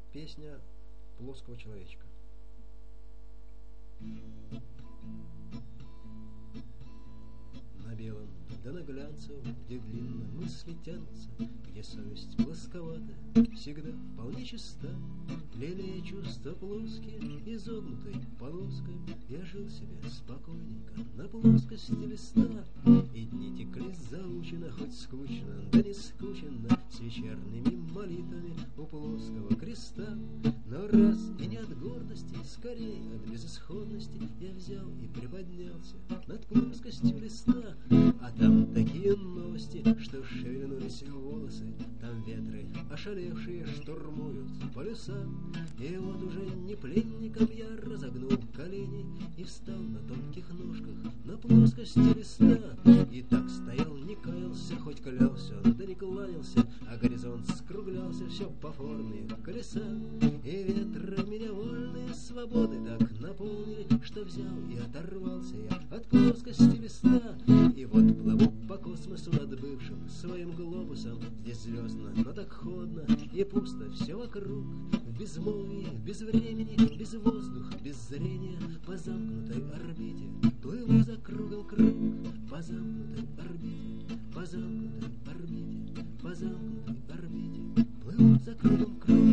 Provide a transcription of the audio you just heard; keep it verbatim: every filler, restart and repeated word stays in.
Песня плоского человечка. На белом, да на глянцевом, где длинно мысли тянутся, где совесть плосковата, всегда вполне чиста, лелея чувства плоские, изогнутой полоской, я жил себе спокойненько на плоскости листа, и дни текли заучено, хоть скучно, да не скучно, с вечерними молитвами у плоского креста. Но раз и не от гордости, скорее от безысходности, я взял и приподнялся над плоскостью листа, а там такие новости, что шевельнулись волосы, там ветры ошалевшие штурмуют полюса. И вот уже не пленником я разогнул колени и встал на тонких ножках на плоскости листа, и так стоял, не каялся, хоть клялся, да не кланялся, а горизонт скруглялся все по форме колеса. И ветры меня вольные свободы так наполнили, что взял и оторвался я от плоскости листа. И вот плыву по космосу над бывшим своим глобусом, здесь звездно, но так холодно и пусто все вокруг, в безмолвии, без времени, без воздуха, без зрения, по замкнутой орбите плыву за кругом круг, по замкнутой орбите, по замкнутой орбите, по замкнутой орбите плыву за кругом круг.